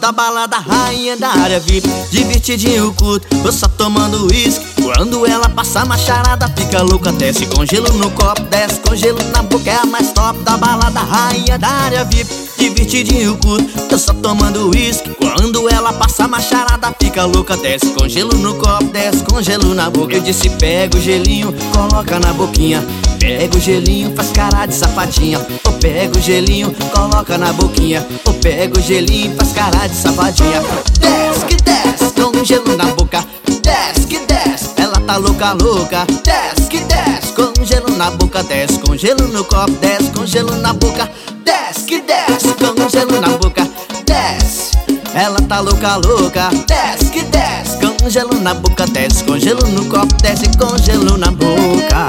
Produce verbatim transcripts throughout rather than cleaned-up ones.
da balada, rainha da área V I P, divertidinho curto, eu só tomando uísque. Quando ela passa a macharada, fica louca, desce com gelo no copo, desce com gelo na boca. É a mais top da balada, rainha da área V I P, divertidinho curto, eu só tomando uísque. Quando ela passa a macharada, fica louca, desce com gelo no copo, desce com gelo na boca. Eu disse pega o gelinho, coloca na boquinha. Pega o gelinho, faz cara de safadinha. Ou pega o gelinho, coloca na boquinha. Ou pega o gelinho, faz cara de safadinha. Desce que desce, com gelo na boca. Desce que desce, ela tá louca, louca. Desce que desce, com gelo na boca. Desce com gelo no copo, desce com gelo na boca. Desce que desce, com gelo na boca. Desce, ela tá louca, louca. Desce que desce, com gelo na boca. Desce com gelo no copo, desce com gelo na boca.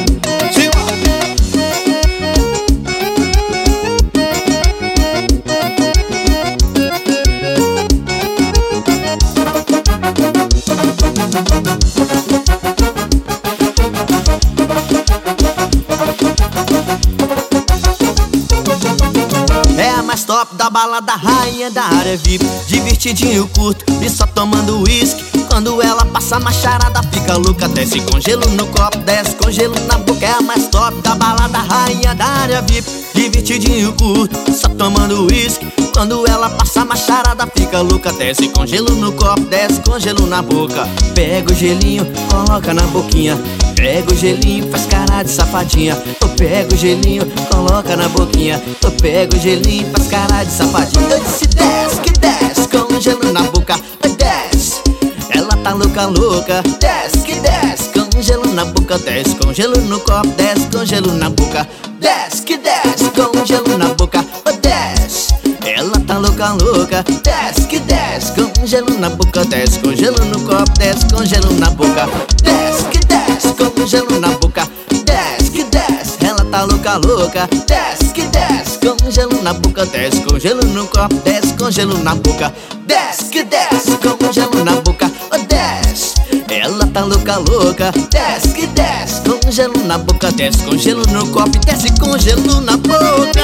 É a mais top da balada, rainha da área V I P, divertidinho curto e só tomando uísque. Quando ela passa a macharada, fica louca, desce com gelo no copo, desce com gelo na boca. É a mais top da balada, rainha da área V I P, divertidinho curto, só tomando uísque. Quando ela passa a macharada, fica louca, desce com gelo no copo, desce com gelo na boca. Pega o gelinho, coloca na boquinha. Pega o gelinho, faz cara de safadinha. Eu pego o gelinho, coloca na boquinha. Eu pego o gelinho, faz cara de safadinha. Eu disse desce que desce, com gelo na boca. Desce, ela tá louca, louca. Desce que desce, com gelo na boca. Desce com gelo no copo, desce com gelo na boca. Desce que desce, com gelo na boca. Desce, ela tá louca, louca. Desce que desce, com gelo na boca. Desce com gelo no copo, desce com gelo na boca. Desce que desce, com gelo na boca. Desce que desce, ela tá louca, louca. Desce que desce, com gelo na boca. Desce com gelo no copo, desce com gelo na boca. Desce que desce, com gelo na boca. Desce, ela tá louca, louca. Desce que desce, com gelo na boca. Desce com gelo no copo, desce com gelo na boca.